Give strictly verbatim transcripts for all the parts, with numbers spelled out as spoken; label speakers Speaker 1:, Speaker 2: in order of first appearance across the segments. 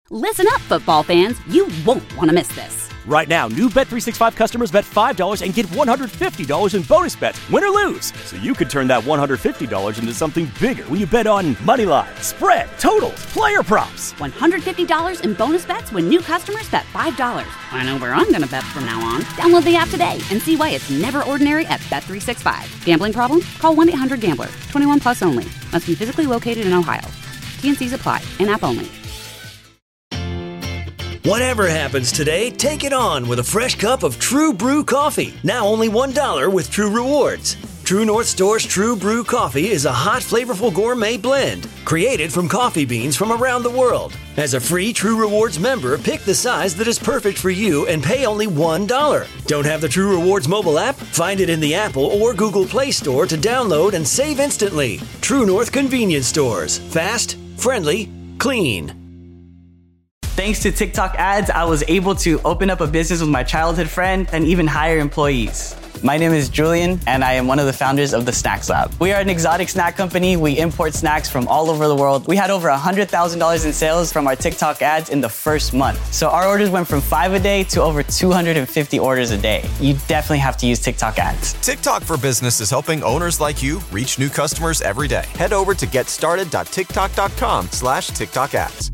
Speaker 1: Listen up, football fans. You won't want to miss this.
Speaker 2: Right now, new Bet three sixty-five customers bet five dollars and get one hundred fifty dollars in bonus bets, win or lose. So you could turn that one hundred fifty dollars into something bigger when you bet on money line, spread, totals, player props.
Speaker 1: one hundred fifty dollars in bonus bets when new customers bet five dollars. I know where I'm going to bet from now on. Download the app today and see why it's never ordinary at Bet three sixty-five. Gambling problem? Call one eight hundred gambler. twenty-one plus only. Must be physically located in Ohio. T and C's apply. In-app only.
Speaker 3: Whatever happens today, take it on with a fresh cup of True Brew coffee. Now only one dollar with True Rewards. True North Store's True Brew coffee is a hot, flavorful gourmet blend created from coffee beans from around the world. As a free True Rewards member, pick the size that is perfect for you and pay only one dollar. Don't have the True Rewards mobile app? Find it in the Apple or Google Play Store to download and save instantly. True North Convenience Stores. Fast, friendly, clean.
Speaker 4: Thanks to TikTok ads, I was able to open up a business with my childhood friend and even hire employees. My name is Julian, and I am one of the founders of the Snacks Lab. We are an exotic snack company. We import snacks from all over the world. We had over one hundred thousand dollars in sales from our TikTok ads in the first month. So our orders went from five a day to over two hundred fifty orders a day. You definitely have to use TikTok ads.
Speaker 5: TikTok for Business is helping owners like you reach new customers every day. Head over to getstarted.tiktok.com slash TikTok ads.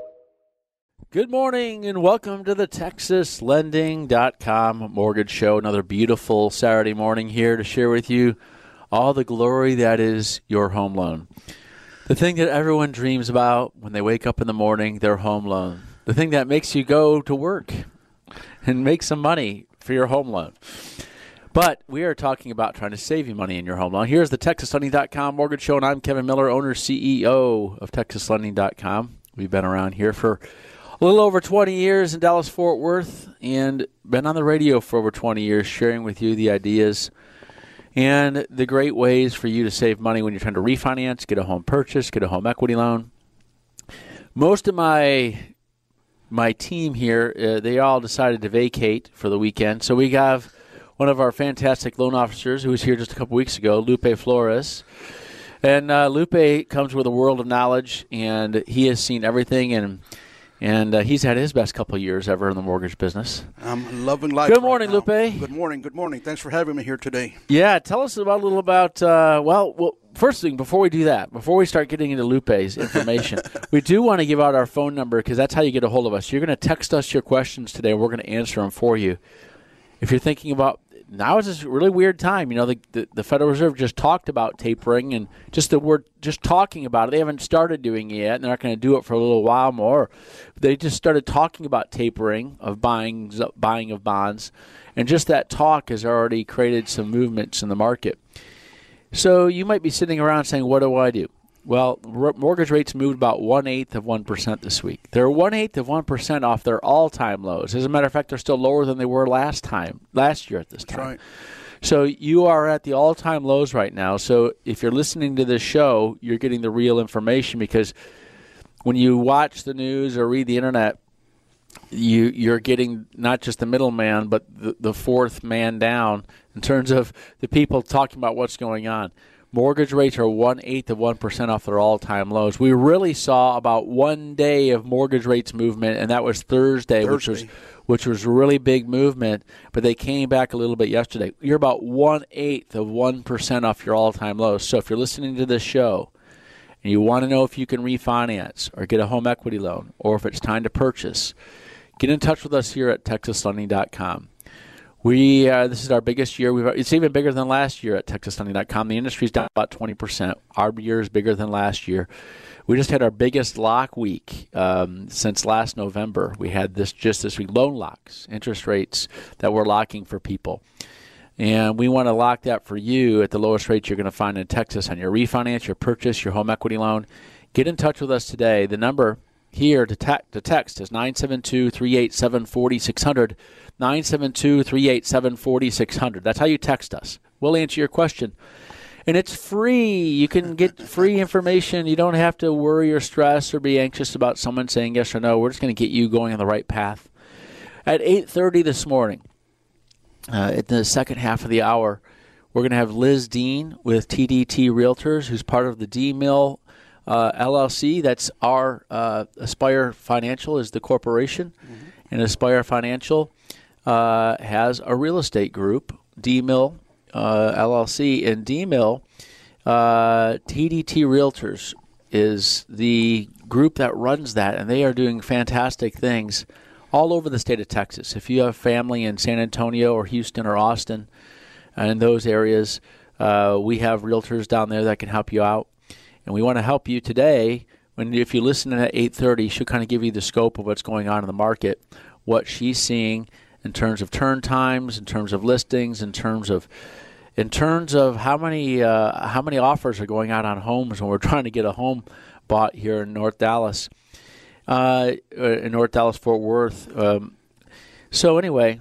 Speaker 6: Good morning and welcome to the Texas Lending dot com Mortgage Show. Another beautiful Saturday morning here to share with you all the glory that is your home loan. The thing that everyone dreams about when they wake up in the morning, their home loan. The thing that makes you go to work and make some money for your home loan. But we are talking about trying to save you money in your home loan. Here's the Texas Lending dot com Mortgage Show, and I'm Kevin Miller, owner, C E O of Texas Lending dot com. We've been around here for a little over twenty years in Dallas-Fort Worth and been on the radio for over twenty years sharing with you the ideas and the great ways for you to save money when you're trying to refinance, get a home purchase, get a home equity loan. Most of my my team here, uh, they all decided to vacate for the weekend. So we have one of our fantastic loan officers who was here just a couple weeks ago, Lupe Flores. And uh, Lupe comes with a world of knowledge, and he has seen everything, and And uh, he's had his best couple of years ever in the mortgage business.
Speaker 7: I'm loving life.
Speaker 6: Good morning,
Speaker 7: right
Speaker 6: Lupe.
Speaker 7: Good morning. Good morning. Thanks for having me here today.
Speaker 6: Yeah, tell us about a little about, uh, well, well, first thing, before we do that, before we start getting into Lupe's information, we do want to give out our phone number because that's how you get a hold of us. You're going to text us your questions today. We're going to answer them for you. If you're thinking about, now is this really weird time. You know, the, the the Federal Reserve just talked about tapering, and just the word, just talking about it. They haven't started doing it yet, and they're not going to do it for a little while more. They just started talking about tapering of buying buying of bonds, and just that talk has already created some movements in the market. So you might be sitting around saying, what do I do? Well, r- mortgage rates moved about one-eighth of one percent this week. They're one-eighth of one percent off their all-time lows. As a matter of fact, they're still lower than they were last time, last year at this
Speaker 7: That's
Speaker 6: time.
Speaker 7: right.
Speaker 6: So you are at the all-time lows right now. So if you're listening to this show, you're getting the real information, because when you watch the news or read the internet, you, you're getting not just the middleman, but the, the fourth man down in terms of the people talking about what's going on. Mortgage rates are one-eighth of one percent off their all-time lows. We really saw about one day of mortgage rates movement, and that was Thursday,
Speaker 7: Thursday.
Speaker 6: which was which was a really big movement, but they came back a little bit yesterday. You're about one-eighth of one percent off your all-time lows. So if you're listening to this show and you want to know if you can refinance or get a home equity loan, or if it's time to purchase, get in touch with us here at Texas Lending dot com. We uh, this is our biggest year. We've it's even bigger than last year at Texas Lending dot com. The industry's down about twenty percent. Our year is bigger than last year. We just had our biggest lock week um, since last November. We had this just this week, loan locks, interest rates that we're locking for people. And we want to lock that for you at the lowest rates you're going to find in Texas on your refinance, your purchase, your home equity loan. Get in touch with us today. The number here to, te- to text is nine seven two, three eight seven, four six zero zero. nine seven two, three eight seven, four six zero zero. That's how you text us. We'll answer your question. And it's free. You can get free information. You don't have to worry or stress or be anxious about someone saying yes or no. We're just going to get you going on the right path. At eight thirty this morning, uh, at the second half of the hour, we're going to have Liz Dean with T D T Realtors, who's part of the D-Mill uh, L L C. That's our uh, Aspire Financial is the corporation, mm-hmm. and Aspire Financial uh, has a real estate group, D-Mill uh, L L C, and D-Mill uh, T D T Realtors is the group that runs that, and they are doing fantastic things all over the state of Texas. If you have family in San Antonio or Houston or Austin, and in those areas, uh, we have realtors down there that can help you out. And we want to help you today. When if you listen in at eight thirty, she'll kind of give you the scope of what's going on in the market, what she's seeing in terms of turn times, in terms of listings, in terms of in terms of how many uh, how many offers are going out on homes when we're trying to get a home bought here in North Dallas. Uh, in North Dallas, Fort Worth. Um, so anyway,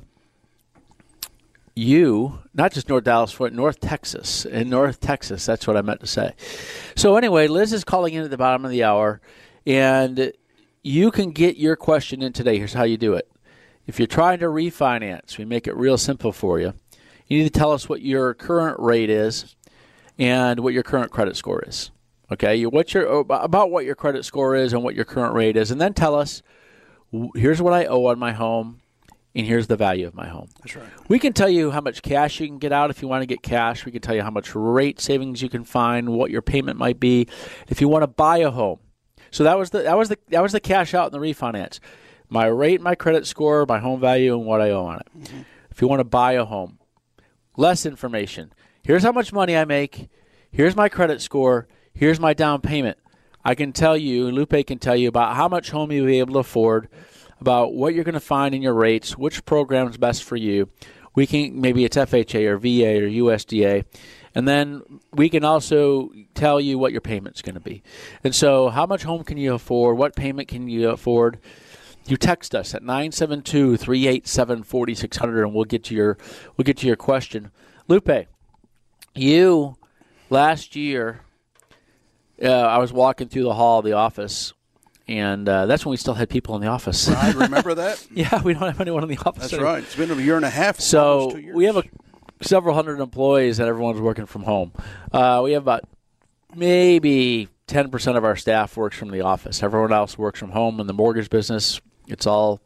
Speaker 6: you, not just North Dallas, but North Texas. In North Texas, that's what I meant to say. So anyway, Liz is calling in at the bottom of the hour, and you can get your question in today. Here's how you do it. If you're trying to refinance, we make it real simple for you. You need to tell us what your current rate is and what your current credit score is. Okay, what's your about what your credit score is and what your current rate is, and then tell us, here's what I owe on my home, and here's the value of my home.
Speaker 7: That's right.
Speaker 6: We can tell you how much cash you can get out if you want to get cash. We can tell you how much rate savings you can find, what your payment might be if you want to buy a home. So that was the that was the that was the cash out in the refinance. My rate, my credit score, my home value, and what I owe on it. Mm-hmm. If you want to buy a home, less information. Here's how much money I make. Here's my credit score. Here's my down payment. I can tell you, Lupe can tell you about how much home you'll be able to afford, about what you're going to find in your rates, which program is best for you. We can, maybe it's F H A or V A or U S D A. And then we can also tell you what your payment's going to be. And so how much home can you afford? What payment can you afford? You text us at nine seven two, three eight seven, four six zero zero, and we'll get to your we'll get to your question. Lupe, you last year, uh, I was walking through the hall of the office, and uh, that's when we still had people in the office.
Speaker 7: I remember that.
Speaker 6: Yeah, we don't have anyone in the office
Speaker 7: That's
Speaker 6: anymore.
Speaker 7: right. It's been a year and a half.
Speaker 6: So
Speaker 7: two years.
Speaker 6: we have a, several hundred employees, and everyone's working from home. Uh, we have about maybe ten percent of our staff works from the office. Everyone else works from home. In the mortgage business, it's all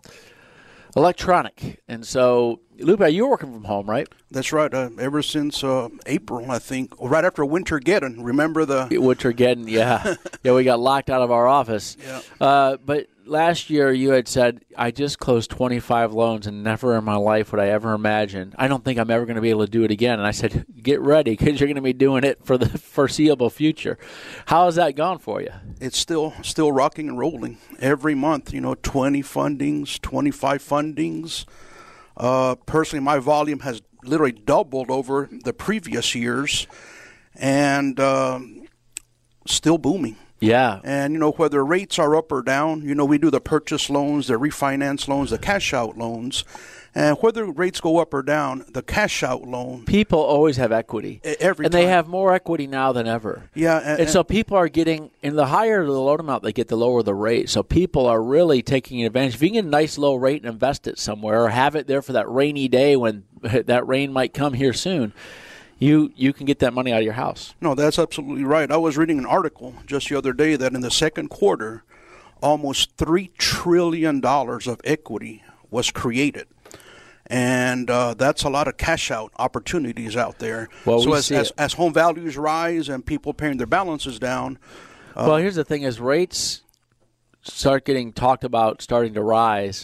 Speaker 6: electronic. And so, Lupe, you were working from home, right?
Speaker 7: That's right. Uh, ever since uh, April, I think, right after Wintergeddon. Remember the
Speaker 6: Wintergeddon? Yeah, yeah. We got locked out of our office.
Speaker 7: Yeah.
Speaker 6: Uh, but last year, you had said, "I just closed twenty-five loans, and never in my life would I ever imagine. I don't think I'm ever going to be able to do it again." And I said, "Get ready, because you're going to be doing it for the foreseeable future." How has that gone for you?
Speaker 7: It's still still rocking and rolling every month. You know, twenty fundings, twenty-five fundings. Uh, personally, my volume has literally doubled over the previous years, and um, still booming.
Speaker 6: Yeah.
Speaker 7: And, you know, whether rates are up or down, you know, we do the purchase loans, the refinance loans, the cash out loans. And whether rates go up or down, the cash out loan.
Speaker 6: People always have equity.
Speaker 7: Every
Speaker 6: and
Speaker 7: time.
Speaker 6: they have more equity now than ever.
Speaker 7: Yeah.
Speaker 6: And,
Speaker 7: And,
Speaker 6: and so people are getting, and the higher the loan amount they get, the lower the rate. So people are really taking advantage. If you can get a nice low rate and invest it somewhere, or have it there for that rainy day when that rain might come here soon, you you can get that money out of your house.
Speaker 7: No, that's absolutely right. I was reading an article just the other day that in the second quarter, almost three trillion dollars of equity was created. And uh, that's a lot of cash-out opportunities out there.
Speaker 6: Well,
Speaker 7: so
Speaker 6: we
Speaker 7: as,
Speaker 6: see
Speaker 7: as,
Speaker 6: it.
Speaker 7: as home values rise and people paying their balances down. Uh,
Speaker 6: Well, here's the thing: as rates start getting talked about, starting to rise.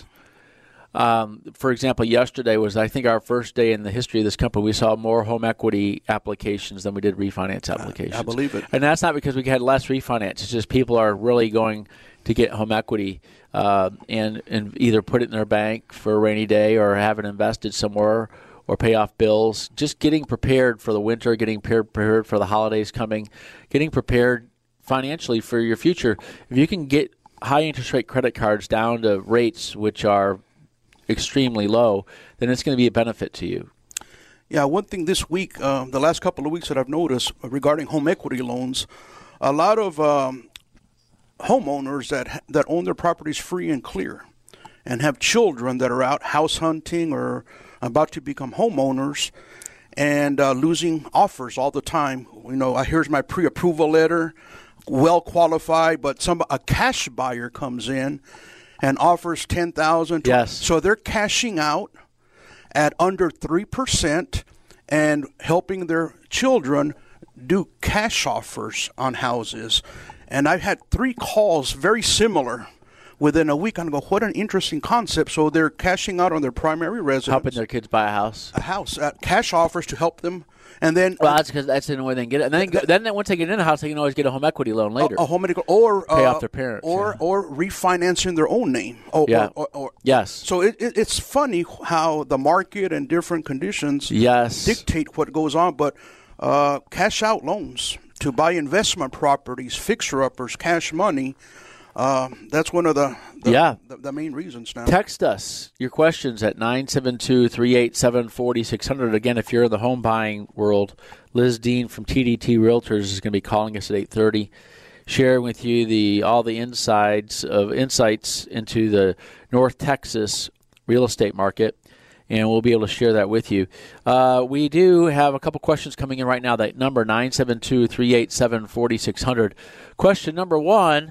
Speaker 6: Um, for example, yesterday was, I think, our first day in the history of this company. We saw more home equity applications than we did refinance applications.
Speaker 7: I believe it.
Speaker 6: And that's not because we had less refinance. It's just people are really going to get home equity uh, and, and either put it in their bank for a rainy day or have it invested somewhere or pay off bills. Just getting prepared for the winter, getting prepared for the holidays coming, getting prepared financially for your future. If you can get high interest rate credit cards down to rates which are extremely low, then it's going to be a benefit to you.
Speaker 7: Yeah, one thing this week, uh, the last couple of weeks that I've noticed regarding home equity loans, a lot of um, homeowners that that own their properties free and clear and have children that are out house hunting or about to become homeowners, and uh, losing offers all the time. You know, uh, here's my pre-approval letter, well qualified, but some a cash buyer comes in and offers ten thousand dollars.
Speaker 6: Yes.
Speaker 7: So they're cashing out at under three percent and helping their children do cash offers on houses. And I've had three calls very similar within a week. I go, what an interesting concept. So they're cashing out on their primary residence.
Speaker 6: Helping their kids buy a house.
Speaker 7: A house. Uh, cash offers to help them. And then,
Speaker 6: well, that's because that's the only way they can get it. And then, go, then once they get in a house, they can always get a home equity loan later.
Speaker 7: A, a home equity, or
Speaker 6: pay
Speaker 7: uh,
Speaker 6: off their parents,
Speaker 7: or
Speaker 6: yeah.
Speaker 7: or refinancing their own name. Or,
Speaker 6: yeah.
Speaker 7: Or, or, or,
Speaker 6: yes.
Speaker 7: So it, it, it's funny how the market and different conditions
Speaker 6: yes.
Speaker 7: dictate what goes on. But uh, cash out loans to buy investment properties, fixer uppers, cash money. Uh, that's one of the the,
Speaker 6: yeah.
Speaker 7: the the main reasons now.
Speaker 6: Text us your questions at nine seven two, three eight seven, four six zero zero. Again, if you're in the home buying world, Liz Dean from T D T Realtors is going to be calling us at eight thirty, sharing with you the all the insides of insights into the North Texas real estate market, and we'll be able to share that with you. Uh, we do have a couple questions coming in right now. That number, nine seven two, three eight seven, four six zero zero. Question number one.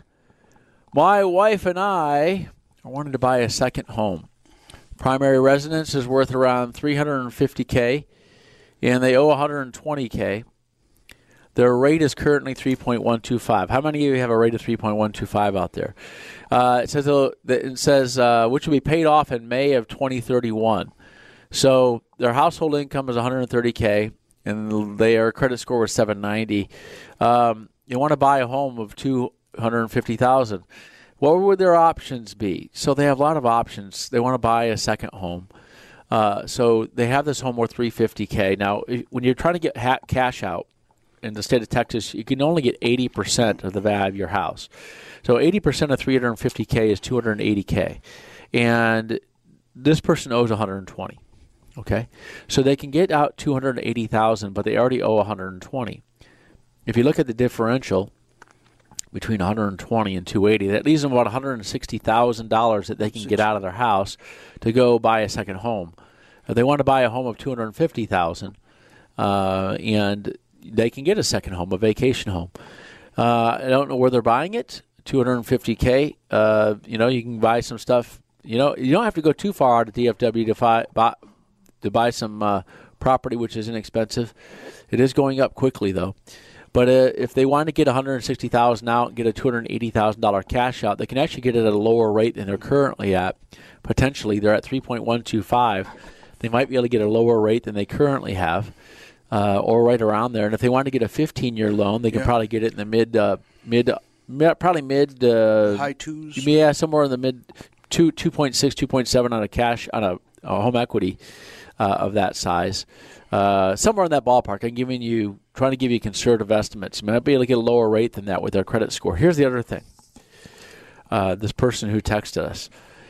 Speaker 6: My wife and I are wanting to buy a second home. Primary residence is worth around three hundred fifty thousand dollars, and they owe one hundred twenty thousand dollars. Their rate is currently three point one two five. How many of you have a rate of three point one two five out there? Uh, it says, it says uh, which will be paid off in May of twenty thirty-one. So their household income is one hundred thirty thousand dollars, and their credit score was seven ninety. Um, you want to buy a home of two hundred fifty thousand dollars. What would their options be? So they have a lot of options. They want to buy a second home. Uh, so they have this home worth three hundred fifty thousand dollars. Now, when you're trying to get ha- cash out in the state of Texas, you can only get eighty percent of the value of your house. So eighty percent of three hundred fifty thousand dollars is two hundred eighty thousand dollars. And this person owes one hundred twenty thousand dollars. Okay? So they can get out two hundred eighty thousand dollars, but they already owe one hundred twenty thousand dollars. If you look at the differential between one hundred twenty and two hundred eighty, that leaves them about one hundred sixty thousand dollars that they can get out of their house to go buy a second home. If they want to buy a home of two hundred fifty thousand dollars, uh, and they can get a second home, a vacation home. Uh, I don't know where they're buying it. two hundred fifty thousand dollars. Uh, you know, you can buy some stuff. You know, you don't have to go too far out of D F W to buy to buy some uh, property, which is inexpensive. It is going up quickly, though. But uh, if they want to get one hundred sixty thousand dollars out and get a two hundred eighty thousand dollars cash out, they can actually get it at a lower rate than they're currently at. Potentially, they're at three point one two five. They might be able to get a lower rate than they currently have, uh, or right around there. And if they want to get a fifteen-year loan, they can
Speaker 7: yeah. probably
Speaker 6: get it in the mid, uh, mid, mid probably mid, uh,
Speaker 7: high twos.
Speaker 6: Yeah, somewhere in the mid two, two point six, two point seven on a cash on a, a home equity uh, of that size. Uh, somewhere in that ballpark. I'm giving you, trying to give you conservative estimates. You might be able to get a lower rate than that with their credit score. Here's the other thing. Uh, this person who texted us,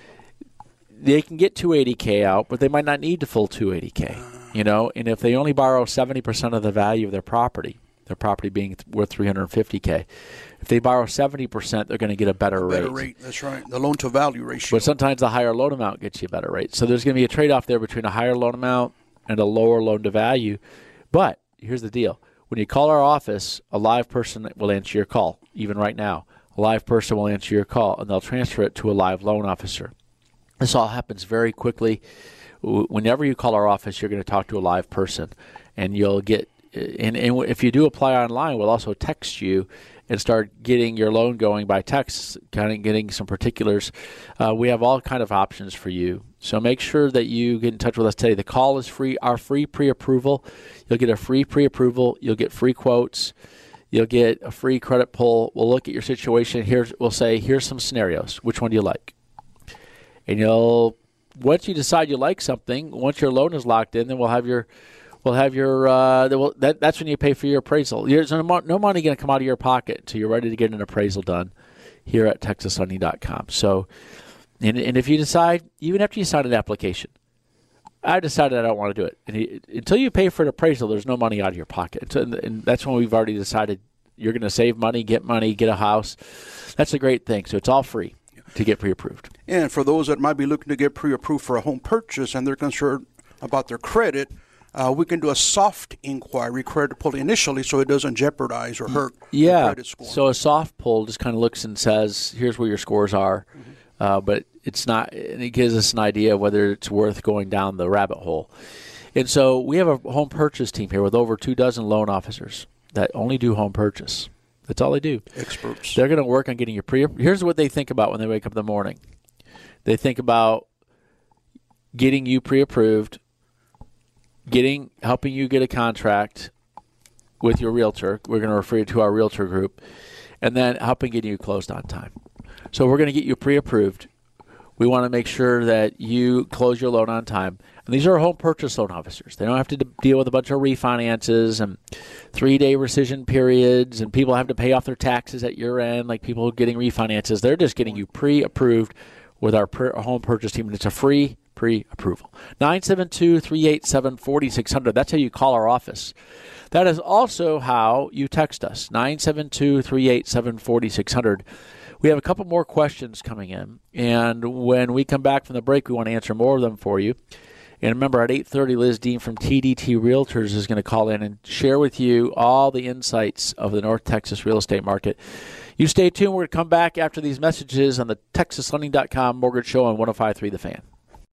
Speaker 6: they can get two hundred eighty thousand dollars out, but they might not need the full two hundred eighty thousand dollars. You know, and if they only borrow seventy percent of the value of their property, their property being worth three hundred fifty thousand dollars, if they borrow seventy percent, they're going to get a better
Speaker 7: a
Speaker 6: rate.
Speaker 7: Better rate, that's right. The loan-to-value ratio.
Speaker 6: But sometimes the higher loan amount gets you a better rate. So there's going to be a trade-off there between a higher loan amount and a lower loan-to-value. But here's the deal. When you call our office, a live person will answer your call, even right now. A live person will answer your call, and they'll transfer it to a live loan officer. This all happens very quickly. Whenever you call our office, you're going to talk to a live person, and you'll get and, and if you do apply online, we'll also text you and start getting your loan going by text, kind of getting some particulars. Uh, we have all kind of options for you. So make sure that you get in touch with us today. The call is free, our free pre-approval. You'll get a free pre-approval. You'll get free quotes. You'll get a free credit pull. We'll look at your situation. Here's, we'll say, here's some scenarios. Which one do you like? And you'll, once you decide you like something, once your loan is locked in, then we'll have your, we'll have your, uh, we'll, that, that's when you pay for your appraisal. There's no, no money going to come out of your pocket until you're ready to get an appraisal done here at texas lending dot com. So, and, and if you decide, even after you sign an application, I decided I don't want to do it. And he, until you pay for an appraisal, there's no money out of your pocket. So, and that's when we've already decided you're going to save money, get money, get a house. That's a great thing. So it's all free to get pre-approved.
Speaker 7: And for those that might be looking to get pre-approved for a home purchase and they're concerned about their credit, Uh, we can do a soft inquiry, credit pull initially, so it doesn't jeopardize or hurt
Speaker 6: yeah.
Speaker 7: the credit score.
Speaker 6: So a soft pull just kind of looks and says, here's where your scores are. Mm-hmm. Uh, but it's not, and it gives us an idea of whether it's worth going down the rabbit hole. And so we have a home purchase team here with over two dozen loan officers that only do home purchase. That's all they do.
Speaker 7: Experts.
Speaker 6: They're going to work on getting your pre. Here's what they think about when they wake up in the morning. They think about getting you pre-approved, getting helping you get a contract with your realtor. We're going to refer you to our realtor group, and then helping getting you closed on time. So we're going to get you pre-approved. We want to make sure that you close your loan on time. And these are home purchase loan officers. They don't have to d- deal with a bunch of refinances and three-day rescission periods, and people have to pay off their taxes at your end, like people getting refinances. They're just getting you pre-approved with our pre- home purchase team, and it's a free pre-approval. nine seven two, three eight seven, four six zero zero. That's how you call our office. That is also how you text us, nine seven two, three eight seven, four six zero zero. We have a couple more questions coming in, and when we come back from the break, we want to answer more of them for you. And remember, at eight thirty, Liz Dean from T D T Realtors is going to call in and share with you all the insights of the North Texas real estate market. You stay tuned. We're going to come back after these messages on the Texas Lending dot com Mortgage Show on one oh five point three The Fan.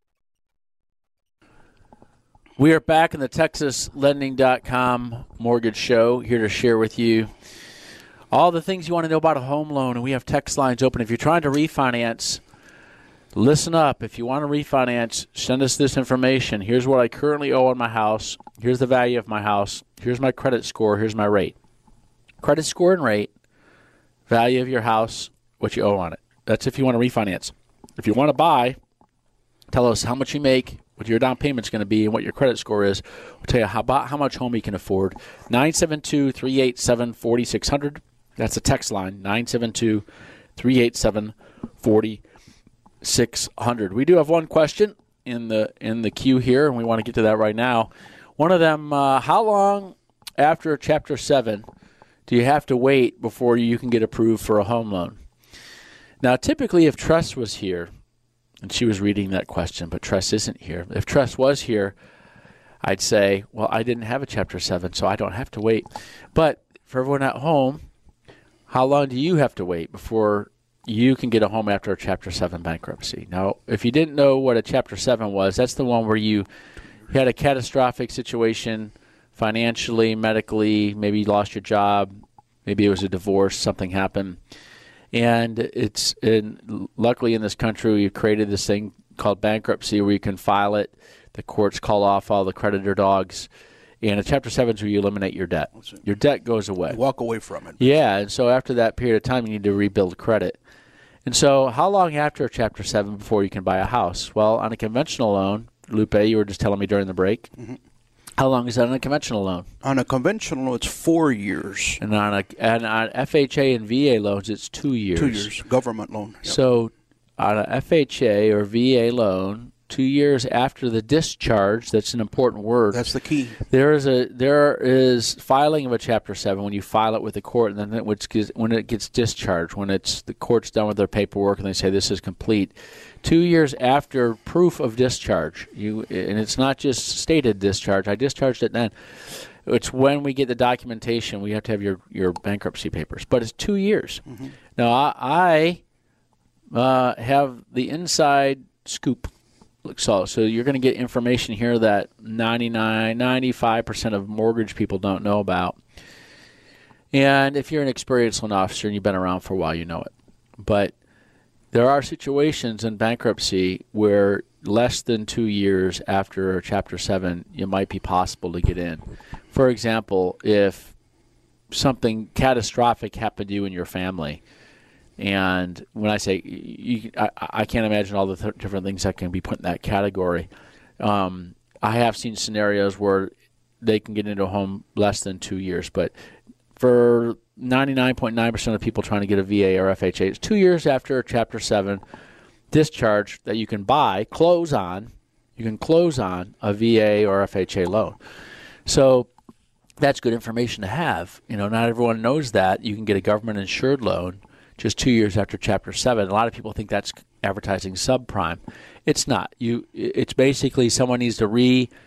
Speaker 6: We are back in the Texas Lending dot com Mortgage Show, here to share with you all the things you want to know about a home loan. And we have text lines open. If you're trying to refinance, listen up. If you want to refinance, send us this information. Here's what I currently owe on my house. Here's the value of my house. Here's my credit score. Here's my rate. Credit score and rate, value of your house, what you owe on it. That's if you want to refinance. If you want to buy, tell us how much you make, what your down payment's going to be, and what your credit score is. We'll tell you how, about how much home you can afford. nine seven two, three eight seven, four six zero zero. That's the text line, nine seven two, three eight seven, four six zero zero. We do have one question in the in the queue here, and we want to get to that right now. One of them, uh, how long after Chapter seven do you have to wait before you can get approved for a home loan? Now, typically, if Tress was here, and she was reading that question, but Tress isn't here. If Tress was here, I'd say, well, I didn't have a Chapter seven, so I don't have to wait. But for everyone at home, how long do you have to wait before you can get a home after a Chapter seven bankruptcy? Now, if you didn't know what a Chapter seven was, that's the one where you had a catastrophic situation financially, medically, maybe you lost your job, maybe it was a divorce, something happened. And it's in, luckily in this country, we've created this thing called bankruptcy where you can file it. The courts call off all the creditor dogs. And a Chapter seven is where you eliminate your debt. Your debt goes away.
Speaker 7: You walk away from it.
Speaker 6: Yeah, and so after that period of time, you need to rebuild credit. And so how long after a Chapter seven before you can buy a house? Well, on a conventional loan, Lupe, you were just telling me during the break, mm-hmm. How long is that on a conventional loan?
Speaker 7: On a conventional loan, it's four years.
Speaker 6: And on a and on F H A and V A loans, it's two years.
Speaker 7: Two years, government loan. Yep.
Speaker 6: So on a F H A or V A loan, two years after the discharge, that's an important word.
Speaker 7: That's the key.
Speaker 6: There is a there is filing of a Chapter seven when you file it with the court, and then it, which gets, when it gets discharged, when it's the court's done with their paperwork and they say this is complete. Two years after proof of discharge, you and it's not just stated discharge. I discharged it then. It's when we get the documentation. We have to have your, your bankruptcy papers, but it's two years. Mm-hmm. Now I, I uh, have the inside scoop. So, so you're going to get information here that ninety-nine, ninety-five percent of mortgage people don't know about. And if you're an experienced loan officer and you've been around for a while, you know it. But there are situations in bankruptcy where less than two years after Chapter seven, it might be possible to get in. For example, if something catastrophic happened to you and your family, and when I say, you, I, I can't imagine all the th- different things that can be put in that category. Um, I have seen scenarios where they can get into a home less than two years, but for ninety-nine point nine percent of people trying to get a V A or F H A, it's two years after Chapter seven discharge that you can buy, close on, you can close on a V A or F H A loan. So that's good information to have. You know, not everyone knows that. You can get a government-insured loan just two years after Chapter seven. A lot of people think that's advertising subprime. It's not. You. It's basically someone needs to re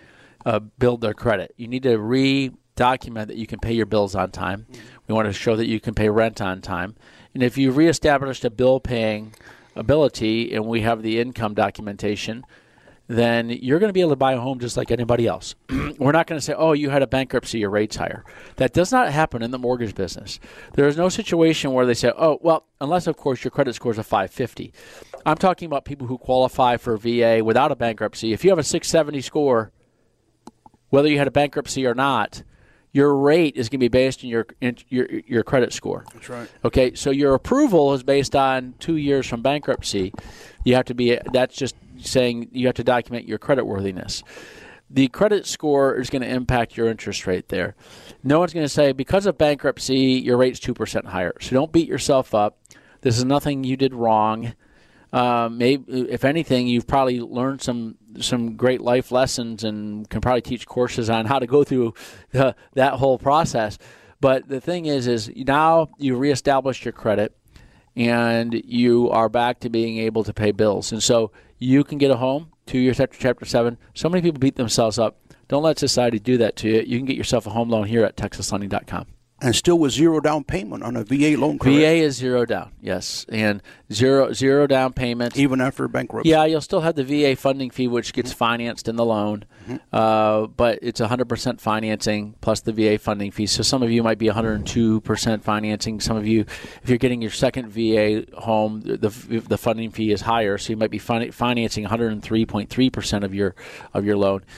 Speaker 6: uh, build their credit. You need to re-document that you can pay your bills on time. Mm-hmm. We want to show that you can pay rent on time. And if you reestablished a bill-paying ability and we have the income documentation, then you're going to be able to buy a home just like anybody else. We're not going to say, oh, you had a bankruptcy, your rate's higher. That does not happen in the mortgage business. There is no situation where they say, oh, well, unless, of course, your credit score is a five fifty. I'm talking about people who qualify for V A without a bankruptcy. If you have a six seventy score, whether you had a bankruptcy or not, your rate is going to be based on your, your your credit score.
Speaker 7: That's right.
Speaker 6: Okay, so your approval is based on two years from bankruptcy. You have to be, that's just saying you have to document your credit worthiness. The credit score is going to impact your interest rate there. No one's going to say, because of bankruptcy, your rate's two percent higher. So don't beat yourself up. This is nothing you did wrong. Um, maybe, if anything, you've probably learned some some great life lessons and can probably teach courses on how to go through the, that whole process. But the thing is, is now you've reestablished your credit and you are back to being able to pay bills. And so you can get a home two years after Chapter seven. So many people beat themselves up. Don't let society do that to you. You can get yourself a home loan here at texas lending dot com.
Speaker 7: And still with zero down payment on a V A loan, correct?
Speaker 6: V A is zero down, yes. And zero zero down payment.
Speaker 7: Even after bankruptcy?
Speaker 6: Yeah, you'll still have the V A funding fee, which gets mm-hmm. financed in the loan. Mm-hmm. Uh, but it's one hundred percent financing plus the V A funding fee. So some of you might be one hundred two percent financing. Some of you, if you're getting your second V A home, the the funding fee is higher. So you might be fin- financing one hundred three point three percent of your of your loan.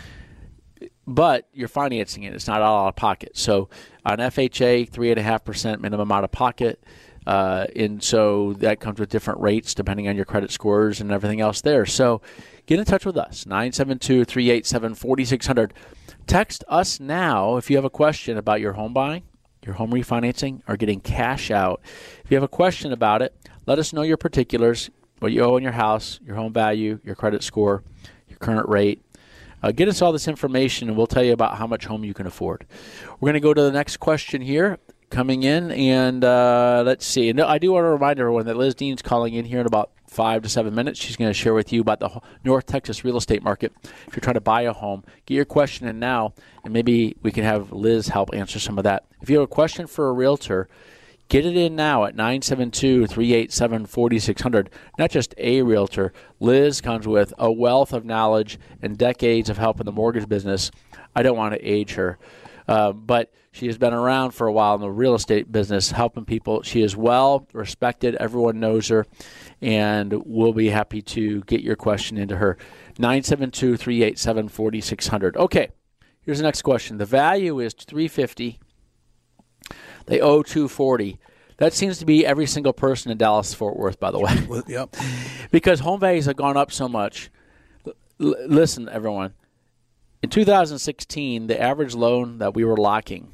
Speaker 6: But you're financing it. It's not all out of pocket. So on F H A, three point five percent minimum out of pocket. Uh, and so that comes with different rates depending on your credit scores and everything else there. So get in touch with us, nine seven two, three eight seven, four six zero zero. Text us now if you have a question about your home buying, your home refinancing, or getting cash out. If you have a question about it, let us know your particulars, what you owe on your house, your home value, your credit score, your current rate. Uh, get us all this information, and we'll tell you about how much home you can afford. We're going to go to the next question here coming in, and uh, let's see. And I do want to remind everyone that Liz Dean's calling in here in about five to seven minutes. She's going to share with you about the North Texas real estate market. If you're trying to buy a home, get your question in now, and maybe we can have Liz help answer some of that. If you have a question for a realtor, get it in now at nine seven two, three eight seven, four six zero zero. Not just a realtor. Liz comes with a wealth of knowledge and decades of help in the mortgage business. I don't want to age her, uh, but she has been around for a while in the real estate business helping people. She is well respected. Everyone knows her, and we'll be happy to get your question into her. nine seven two, three eight seven, four six zero zero. Okay, here's the next question. The value is three hundred fifty dollars. They owe two hundred forty dollars. That seems to be every single person in Dallas-Fort Worth, by the way.
Speaker 7: Yep.
Speaker 6: Because home values have gone up so much. L- listen, everyone. In two thousand sixteen, the average loan that we were locking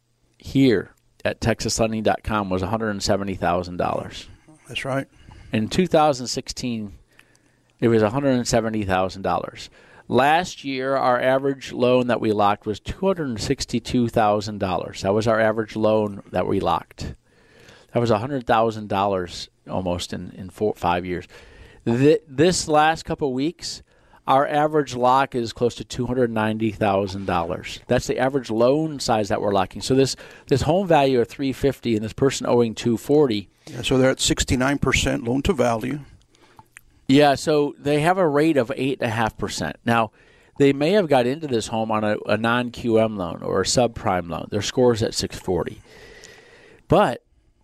Speaker 6: here at texas lending dot com was one hundred seventy thousand dollars.
Speaker 7: That's right.
Speaker 6: In two thousand sixteen, it was one hundred seventy thousand dollars. Last year, our average loan that we locked was two hundred sixty-two thousand dollars. That was our average loan that we locked. That was one hundred thousand dollars almost in, in four, five years. Th- this last couple of weeks, our average lock is close to two hundred ninety thousand dollars. That's the average loan size that we're locking. So this, this home value of three hundred fifty dollars and this person owing two hundred forty dollars.
Speaker 7: Yeah, so they're at sixty-nine percent loan to value.
Speaker 6: Yeah, so they have a rate of eight point five percent. Now, they may have got into this home on a, a non-Q M loan or a subprime loan. Their score is at six forty. But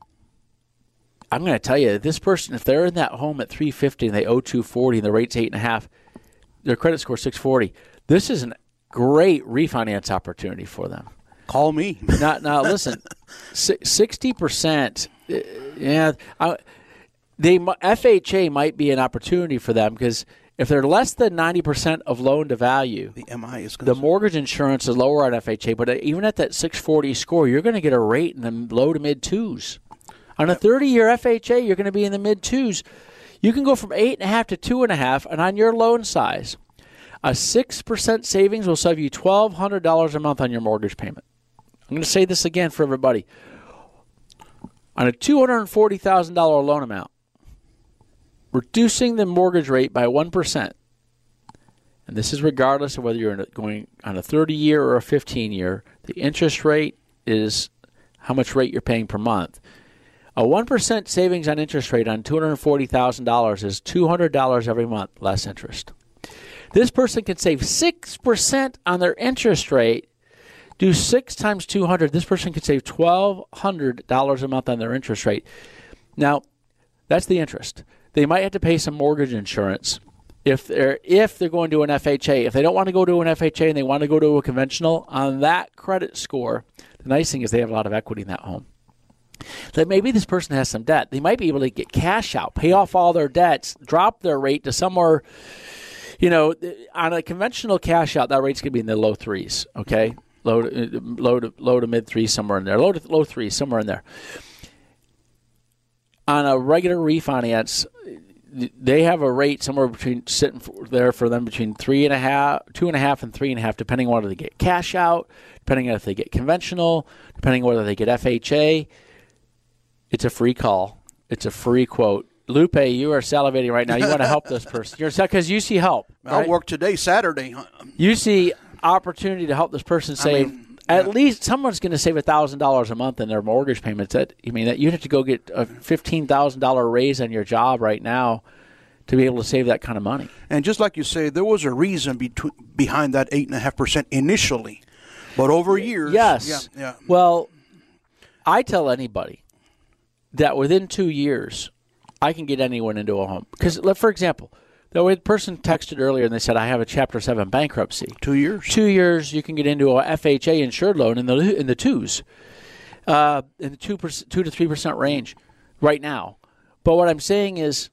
Speaker 6: I'm going to tell you, this person, if they're in that home at three hundred fifty and they owe two hundred forty and the rate's eight point five, their credit score is six forty. This is a great refinance opportunity for them.
Speaker 7: Call me.
Speaker 6: Now, now listen, sixty percent, yeah, I, they F H A might be an opportunity for them because if they're less than ninety percent of loan to value,
Speaker 7: the M I is
Speaker 6: the mortgage insurance is lower on F H A. But even at that six forty score, you're going to get a rate in the low to mid twos. On a thirty-year F H A, you're going to be in the mid twos. You can go from eight and a half to two and a half, and on your loan size, a six percent savings will save you twelve hundred dollars a month on your mortgage payment. I'm going to say this again for everybody. On a two hundred forty thousand dollars loan amount, reducing the mortgage rate by one percent and this is regardless of whether you're in a, going on a thirty-year or a fifteen-year, the interest rate is how much rate you're paying per month. A one percent savings on interest rate on two hundred forty thousand dollars is two hundred dollars every month less interest. This person can save six percent on their interest rate. Do six times two hundred. This person could save twelve hundred dollars a month on their interest rate. Now, that's the interest. They might have to pay some mortgage insurance if they're if they're going to an F H A. If they don't want to go to an F H A and they want to go to a conventional, on that credit score, the nice thing is they have a lot of equity in that home. That maybe this person has some debt. They might be able to get cash out, pay off all their debts, drop their rate to somewhere, you know, on a conventional cash out, that rate's going to be in the low threes, okay? Low to, low to, low to mid threes, somewhere in there. Low to low threes, somewhere in there. On a regular refinance, they have a rate somewhere between sitting there for them between three and a half, two and a half, and three and a half, depending on whether they get cash out, depending on if they get conventional, depending on whether they get F H A. It's a free call. It's a free quote. Lupe, you are salivating right now. You want to help this person. You're because you see help.
Speaker 7: I'll
Speaker 6: right?
Speaker 7: work today, Saturday.
Speaker 6: You see opportunity to help this person save. I mean, at yeah. least someone's going to save one thousand dollars a month in their mortgage payments. That I mean, that you have to go get a fifteen thousand dollars raise on your job right now to be able to save that kind of money.
Speaker 7: And just like you say, there was a reason between, behind that eight point five percent initially. But over years.
Speaker 6: Yes.
Speaker 7: Yeah, yeah.
Speaker 6: Well, I tell anybody that within two years, I can get anyone into a home. Because, for example, the person texted earlier and they said, I have a Chapter seven bankruptcy.
Speaker 7: Two years.
Speaker 6: Two years, you can get into a F H A insured loan in the in the twos, uh, in the two, percent, two to three percent range right now. But what I'm saying is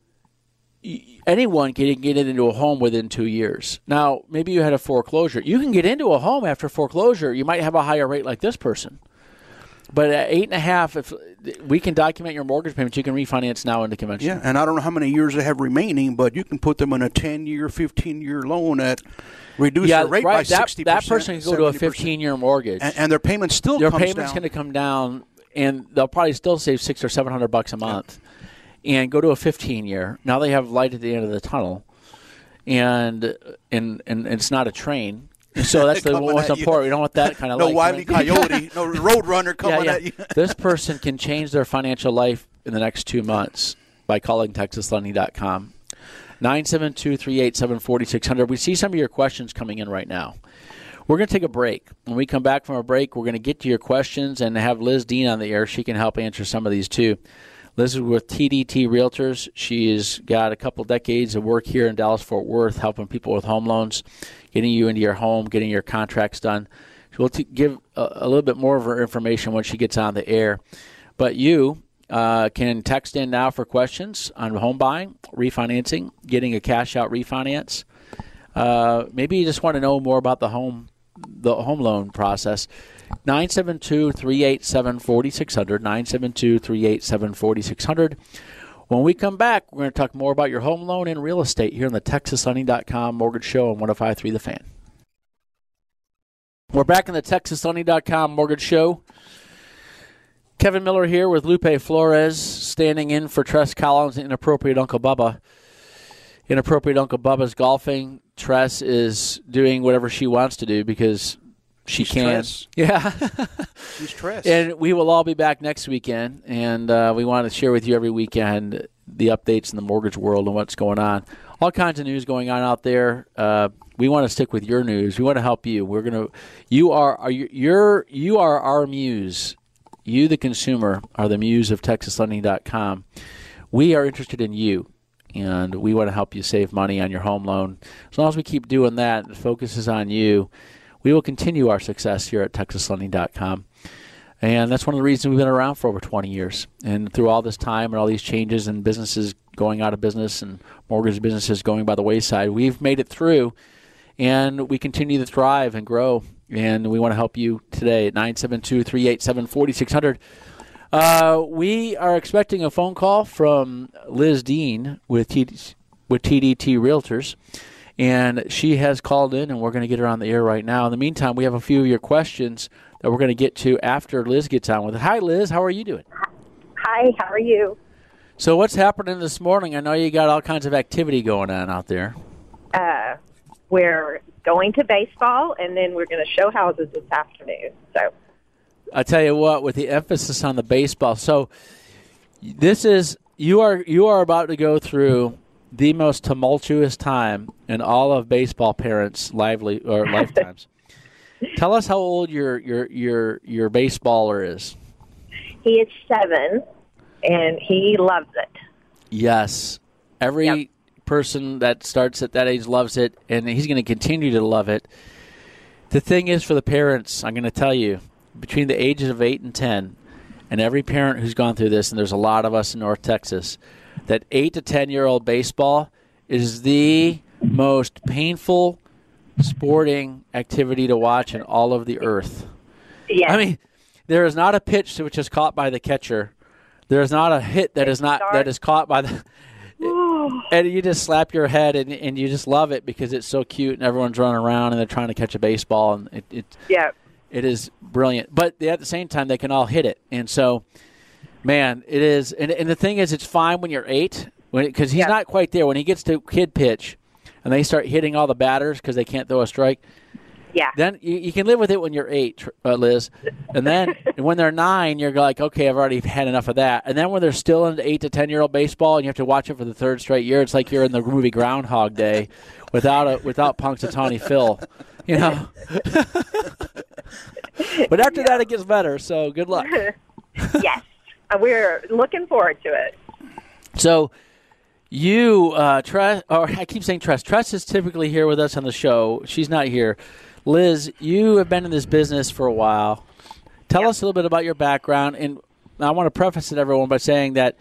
Speaker 6: anyone can get into a home within two years. Now, maybe you had a foreclosure. You can get into a home after foreclosure. You might have a higher rate like this person. But at eight and a half, if we can document your mortgage payments, you can refinance now into conventional.
Speaker 7: Yeah, and I don't know how many years they have remaining, but you can put them in a ten-year, fifteen-year loan at reduce
Speaker 6: yeah,
Speaker 7: the rate
Speaker 6: right.
Speaker 7: by
Speaker 6: that,
Speaker 7: sixty percent.
Speaker 6: That person can go to a fifteen-year mortgage,
Speaker 7: and, and their payment still
Speaker 6: their
Speaker 7: comes down.
Speaker 6: Their payment's going to come down, and they'll probably still save six or seven hundred bucks a month, yeah. and go to a fifteen-year. Now they have light at the end of the tunnel, and and and it's not a train. So that's the most important. We don't want that kind of
Speaker 7: no
Speaker 6: light.
Speaker 7: No Wile E. Coyote, no Roadrunner coming
Speaker 6: yeah, yeah.
Speaker 7: at you.
Speaker 6: This person can change their financial life in the next two months by calling Texas Lending dot com. nine seven two, three eight seven, four six zero zero. We see some of your questions coming in right now. We're going to take a break. When we come back from a break, we're going to get to your questions and have Liz Dean on the air. She can help answer some of these too. Liz is with T D T Realtors. She's got a couple decades of work here in Dallas-Fort Worth helping people with home loans, getting you into your home, getting your contracts done. We'll t- give a, a little bit more of her information when she gets on the air. But you uh, can text in now for questions on home buying, refinancing, getting a cash-out refinance. Uh, maybe you just want to know more about the home the home loan process. nine seven two, three eight seven, four six zero zero, nine seven two, three eight seven, four six zero zero. When we come back, we're going to talk more about your home loan and real estate here on the Texas Lending dot com Mortgage Show on one oh five point three The Fan. We're back in the Texas Lending dot com Mortgage Show. Kevin Miller here with Lupe Flores, standing in for Tress Collins, Inappropriate Uncle Bubba. Inappropriate Uncle Bubba's golfing. Tress is doing whatever she wants to do because she
Speaker 7: She's
Speaker 6: can.
Speaker 7: Tress.
Speaker 6: Yeah.
Speaker 7: She's Tress.
Speaker 6: And we will all be back next weekend, and uh, we want to share with you every weekend the updates in the mortgage world and what's going on. All kinds of news going on out there. Uh, we want to stick with your news. We want to help you. We're gonna. You are are you you're you are our muse. You, the consumer, are the muse of Texas Lending dot com. We are interested in you, and we want to help you save money on your home loan. As long as we keep doing that, the focus is on you. We will continue our success here at Texas Lending dot com. And that's one of the reasons we've been around for over twenty years. And through all this time and all these changes and businesses going out of business and mortgage businesses going by the wayside, we've made it through. And we continue to thrive and grow. And we want to help you today at nine seven two, three eight seven, four six zero zero. Uh, we are expecting a phone call from Liz Dean with T D, with T D T Realtors. And she has called in, and we're going to get her on the air right now. In the meantime, we have a few of your questions that we're going to get to after Liz gets on with it. Hi, Liz. How are you doing?
Speaker 8: Hi. How are you?
Speaker 6: So what's happening this morning? I know you got all kinds of activity going on out there.
Speaker 8: Uh, we're going to baseball, and then we're going to show houses this afternoon. So
Speaker 6: I tell you what, with the emphasis on the baseball, so this is you are you are about to go through the most tumultuous time in all of baseball parents' lively or lifetimes. Tell us how old your your your your baseballer is.
Speaker 8: He is seven, and he loves it.
Speaker 6: Yes, every
Speaker 8: Yep.
Speaker 6: person that starts at that age loves it, and he's going to continue to love it. The thing is, for the parents, I'm going to tell you, between the ages of eight and ten, and every parent who's gone through this, and there's a lot of us in North Texas, that eight to ten-year-old baseball is the most painful sporting activity to watch in all of the earth.
Speaker 8: Yes.
Speaker 6: I mean, there is not a pitch which is caught by the catcher. There is not a hit that is not that is caught by the. And you just slap your head and and you just love it because it's so cute and everyone's running around and they're trying to catch a baseball and it it,
Speaker 8: yeah.
Speaker 6: it is brilliant. But at the same time, they can all hit it, and so, man, it is. And, and the thing is, it's fine when you're eight, when because he's
Speaker 8: Yeah.
Speaker 6: not quite there. When he gets to kid pitch, and they start hitting all the batters because they can't throw a strike.
Speaker 8: Yeah.
Speaker 6: Then you, you can live with it when you're eight, tr- uh, Liz. And then when they're nine, you're like, okay, I've already had enough of that. And then when they're still in eight to ten-year-old baseball and you have to watch it for the third straight year, it's like you're in the movie Groundhog Day without a, without Punxsutawney Phil, you know. But after that, it gets better, so good luck.
Speaker 8: Yes. Uh, We're looking forward to it.
Speaker 6: So you, uh, Tress, or I keep saying Tress. Tress is typically here with us on the show. She's not here. Liz, you have been in this business for a while. Tell
Speaker 8: Yep.
Speaker 6: us a little bit about your background. And I want to preface it, everyone, by saying that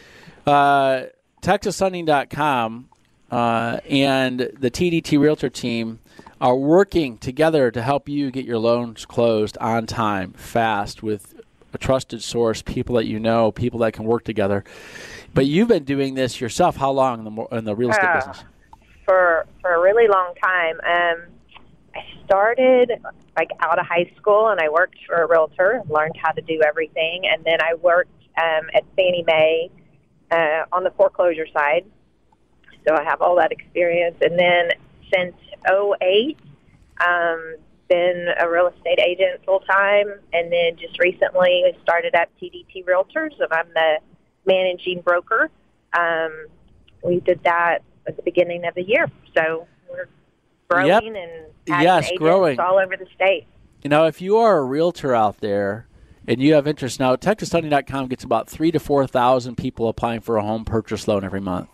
Speaker 6: uh, Texas Funding dot com uh, and the T D T Realtor team are working together to help you get your loans closed on time, fast, with a trusted source, people that you know, people that can work together. But you've been doing this yourself. How long in the, mo- in the real estate
Speaker 8: Uh,
Speaker 6: business?
Speaker 8: For for a really long time. Um, I started like out of high school, and I worked for a realtor, learned how to do everything, and then I worked um, at Fannie Mae uh, on the foreclosure side. So I have all that experience. And then since oh eight, um, been a real estate agent full time, and then just recently I started at T D T Realtors, and I'm the managing broker. Um, we did that at the beginning of the year, so we're growing
Speaker 6: Yep.
Speaker 8: and adding
Speaker 6: Yes,
Speaker 8: agents
Speaker 6: growing.
Speaker 8: all over the state.
Speaker 6: You know, if you are a realtor out there and you have interest now, Texas Funding dot com gets about three to four thousand people applying for a home purchase loan every month.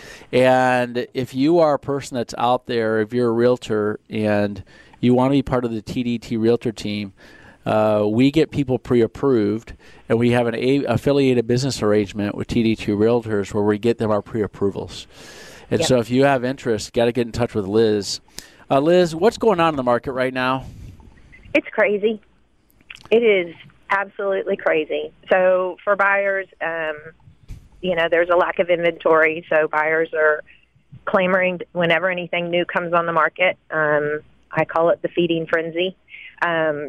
Speaker 6: And if you are a person that's out there, if you're a realtor and you want to be part of the T D T Realtor team, uh, we get people pre-approved, and we have an a- affiliated business arrangement with T D T Realtors where we get them our pre-approvals. And
Speaker 8: Yep.
Speaker 6: so if you have interest, got to get in touch with Liz. Uh, Liz, what's going on in the market right now?
Speaker 8: It's crazy. It is absolutely crazy. So for buyers, um, you know, there's a lack of inventory, so buyers are clamoring whenever anything new comes on the market. Um, I call it the feeding frenzy. Um,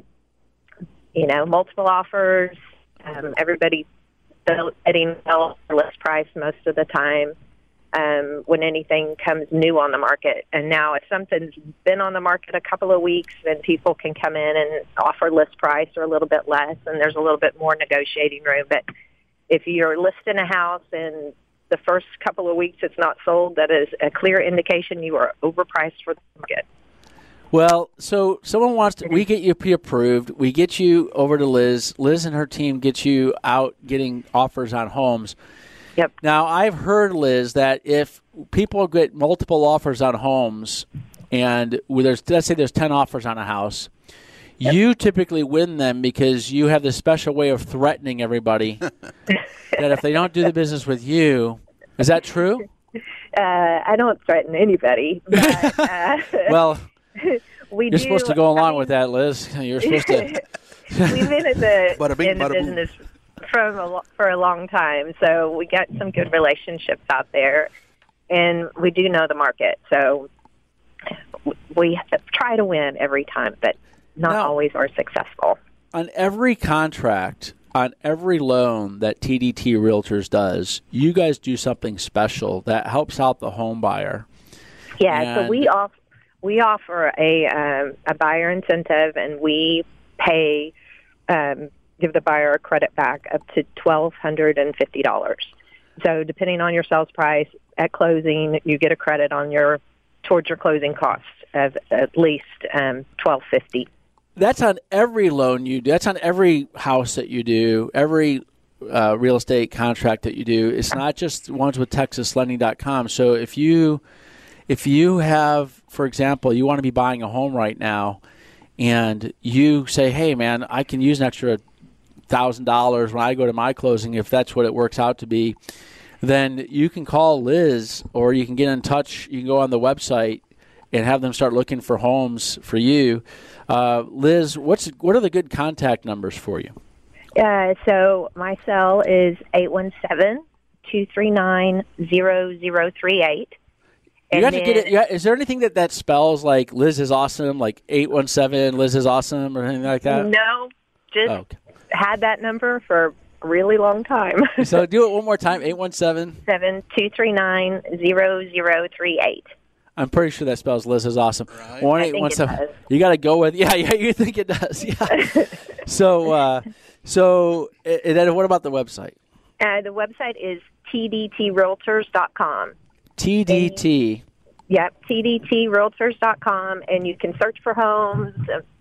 Speaker 8: you know, multiple offers, um, everybody getting list price most of the time um, when anything comes new on the market. And now if something's been on the market a couple of weeks, then people can come in and offer list price or a little bit less, and there's a little bit more negotiating room. But if you're listing a house and the first couple of weeks it's not sold, that is a clear indication you are overpriced for the market.
Speaker 6: Well, so someone wants to, we get you pre-approved, we get you over to Liz, Liz and her team get you out getting offers on homes.
Speaker 8: Yep.
Speaker 6: Now, I've heard, Liz, that if people get multiple offers on homes, and there's, let's say there's ten offers on a house, yep. you typically win them because you have this special way of threatening everybody that if they don't do the business with you, is that true?
Speaker 8: Uh, I don't threaten anybody. But, uh,
Speaker 6: well,
Speaker 8: we
Speaker 6: you're
Speaker 8: do,
Speaker 6: supposed to go along
Speaker 8: I mean,
Speaker 6: with that, Liz. You're supposed to.
Speaker 8: We've been in the,
Speaker 7: Bada bing,
Speaker 8: in the
Speaker 7: bada boom.
Speaker 8: business from a, lo- for a long time, so we got some good relationships out there, and we do know the market. So we try to win every time, but not
Speaker 6: Now,
Speaker 8: always are successful.
Speaker 6: On every contract, on every loan that T D T Realtors does, you guys do something special that helps out the home buyer.
Speaker 8: Yeah, so
Speaker 6: And-
Speaker 8: we off, we offer a um, a buyer incentive, and we pay um, give the buyer a credit back up to twelve hundred and fifty dollars. So depending on your sales price at closing, you get a credit on your towards your closing costs of at least um, twelve fifty.
Speaker 6: That's on every loan you do. That's on every house that you do, every uh, real estate contract that you do. It's not just ones with Texas Lending dot com. So if you if you have, for example, you want to be buying a home right now, and you say, hey, man, I can use an extra one thousand dollars when I go to my closing, if that's what it works out to be, then you can call Liz, or you can get in touch. You can go on the website and have them start looking for homes for you. Uh, Liz, what's what are the good contact numbers for you?
Speaker 8: Uh, so my cell is eight one seven, two three nine, zero zero three eight.
Speaker 6: You got to get it. Yeah, is there anything that, that spells like Liz is awesome, like eight one seven, Liz is awesome, or anything like that?
Speaker 8: No, just
Speaker 6: oh, okay.
Speaker 8: had that number for a really long time.
Speaker 6: So do it one more time, eight one seven.
Speaker 8: seven two three nine, zero zero three eight.
Speaker 6: I'm pretty sure that spells Liz is awesome.
Speaker 8: Right.
Speaker 6: One
Speaker 8: I
Speaker 6: eight
Speaker 8: think
Speaker 6: one
Speaker 8: it
Speaker 6: seven.
Speaker 8: does.
Speaker 6: You got to go with yeah, yeah. You think it does? Yeah. so, uh, so, and then what about the website?
Speaker 8: Uh, the website is T D T realtors dot com.
Speaker 6: T D T.
Speaker 8: Yep, T D T realtors dot com, and you can search for homes,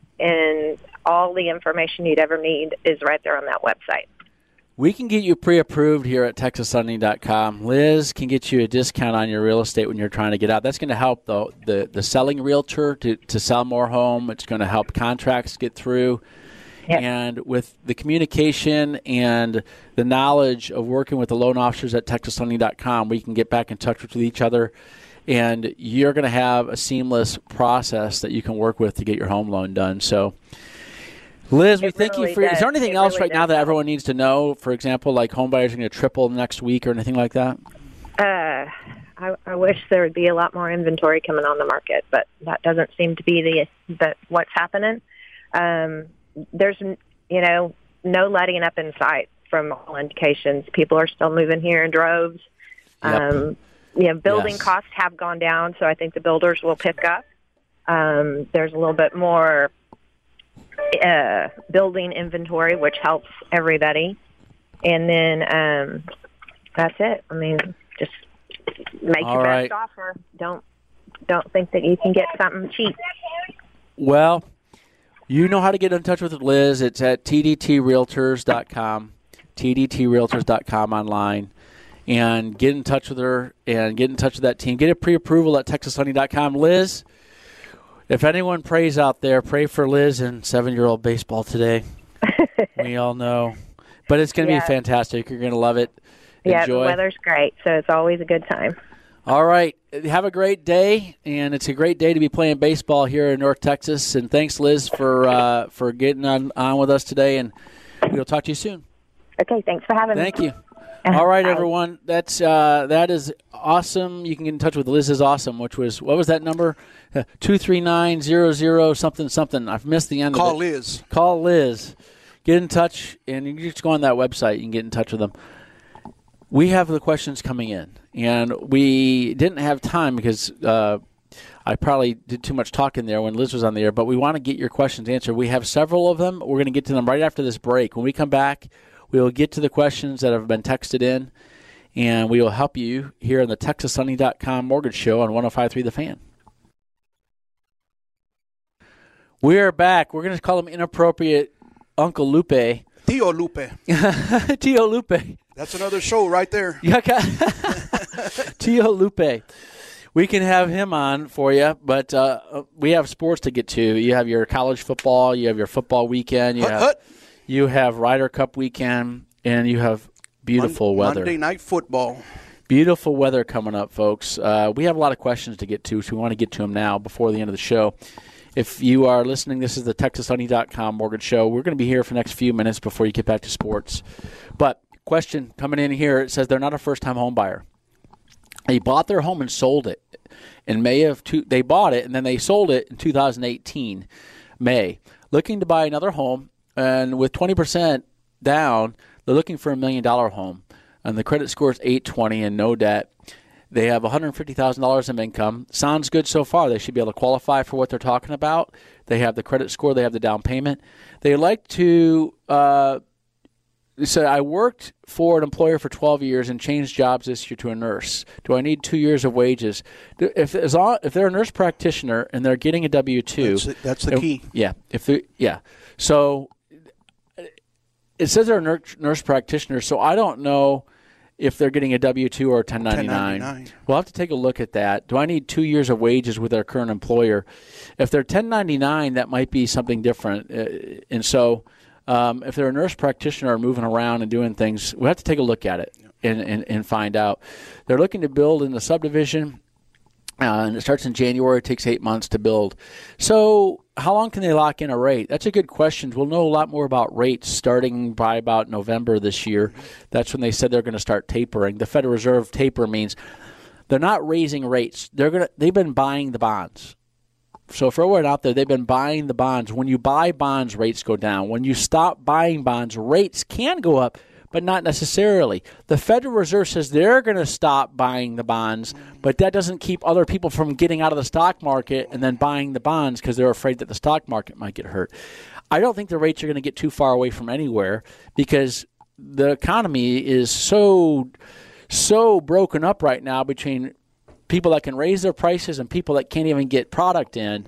Speaker 8: and all the information you'd ever need is right there on that website.
Speaker 6: We can get you pre-approved here at Texas Lending dot com. Liz can get you a discount on your real estate when you're trying to get out. That's going to help the, the, the selling realtor to, to sell more home. It's going to help contracts get through. Yep. And with the communication and the knowledge of working with the loan officers at Texas Lending dot com, we can get back in touch with each other, and you're going to have a seamless process that you can work with to get your home loan done. So, Liz, we
Speaker 8: It
Speaker 6: thank
Speaker 8: really
Speaker 6: you for.
Speaker 8: does.
Speaker 6: Is there anything
Speaker 8: It
Speaker 6: else
Speaker 8: really
Speaker 6: right now
Speaker 8: does
Speaker 6: that
Speaker 8: help.
Speaker 6: everyone needs to know? For example, like home buyers are going to triple next week or anything like that?
Speaker 8: Uh, I, I wish there would be a lot more inventory coming on the market, but that doesn't seem to be the, the what's happening. Um, there's, you know, no letting up in sight from all indications. People are still moving here in droves.
Speaker 6: Yep.
Speaker 8: Um, you know, building
Speaker 6: Yes.
Speaker 8: costs have gone down, so I think the builders will pick up. Um, there's a little bit more uh, building inventory, which helps everybody. And then um, that's it. I mean, just make
Speaker 6: All
Speaker 8: your
Speaker 6: right.
Speaker 8: best offer. Don't don't think that you can get something cheap.
Speaker 6: Well, you know how to get in touch with Liz. It's at T D T realtors dot com, T D T realtors dot com online. And get in touch with her and get in touch with that team. Get a pre-approval at Texas Lending dot com. Liz, if anyone prays out there, pray for Liz and seven-year-old baseball today. We all know. But it's going to
Speaker 8: Yeah.
Speaker 6: be fantastic. You're going to love it.
Speaker 8: Yeah,
Speaker 6: Enjoy.
Speaker 8: the weather's great, so it's always a good time.
Speaker 6: All right. Have a great day, and it's a great day to be playing baseball here in North Texas. And thanks, Liz, for uh, for getting on, on with us today, and we'll talk to you soon.
Speaker 8: Okay, thanks for having
Speaker 6: Thank
Speaker 8: me.
Speaker 6: you. All right,
Speaker 8: Bye.
Speaker 6: everyone. That's uh, that is awesome. You can get in touch with Liz is awesome, which was what was that number? Uh, two three nine zero zero something something. I've missed the end.
Speaker 7: Call
Speaker 6: of it.
Speaker 7: Liz.
Speaker 6: Call Liz. Get in touch, and you can just go on that website. You can get in touch with them. We have the questions coming in, and we didn't have time because uh, I probably did too much talking there when Liz was on the air. But we want to get your questions answered. We have several of them. We're going to get to them right after this break. When we come back, we will get to the questions that have been texted in, and we will help you here on the Texas Lending dot com Mortgage Show on one oh five point three The Fan. We are back. We're going to call him inappropriate Uncle Lupe.
Speaker 7: Tio Lupe.
Speaker 6: Tio Lupe.
Speaker 7: That's another show right there.
Speaker 6: Yeah, Tio Lupe. We can have him on for you, but uh, we have sports to get to. You have your college football. You have your football weekend. You
Speaker 7: Hut,
Speaker 6: have
Speaker 7: hut.
Speaker 6: you have Ryder Cup weekend, and you have beautiful
Speaker 7: Mon-
Speaker 6: weather.
Speaker 7: Monday Night Football.
Speaker 6: Beautiful weather coming up, folks. Uh, we have a lot of questions to get to, so we want to get to them now before the end of the show. If you are listening, this is the Texas Lending dot com Mortgage Show. We're going to be here for the next few minutes before you get back to sports. But question coming in here, it says they're not a first-time home buyer. They bought their home and sold it in May of two. They bought it and then they sold it in two thousand eighteen, May. Looking to buy another home, and with twenty percent down, they're looking for a million dollar home. And the credit score is eight twenty and no debt. They have one hundred fifty thousand dollars of income. Sounds good so far. They should be able to qualify for what they're talking about. They have the credit score. They have the down payment. They like to uh, say, I worked for an employer for twelve years and changed jobs this year to a nurse. Do I need two years of wages? If as long, if they're a nurse practitioner and they're getting a W two.
Speaker 7: That's, it, that's the key.
Speaker 6: Yeah. If they, Yeah. So it says they're a nurse, nurse practitioner, so I don't know if they're getting a W two or a ten ninety-nine.
Speaker 7: ten ninety-nine.
Speaker 6: We'll have to take a look at that. Do I need two years of wages with their current employer? If they're ten ninety-nine, that might be something different. Uh, and so um, if they're a nurse practitioner moving around and doing things, we'll have to take a look at it and, and, and find out. They're looking to build in the subdivision, uh, and it starts in January. It takes eight months to build. So how long can they lock in a rate? That's a good question. We'll know a lot more about rates starting by about November this year. That's when they said they're going to start tapering. The Federal Reserve taper means they're not raising rates. They're going to. They've been buying the bonds. So for everyone out there, they've been buying the bonds. When you buy bonds, rates go down. When you stop buying bonds, rates can go up, but not necessarily. The Federal Reserve says they're going to stop buying the bonds, but that doesn't keep other people from getting out of the stock market and then buying the bonds because they're afraid that the stock market might get hurt. I don't think the rates are going to get too far away from anywhere because the economy is so, so broken up right now between people that can raise their prices and people that can't even get product in,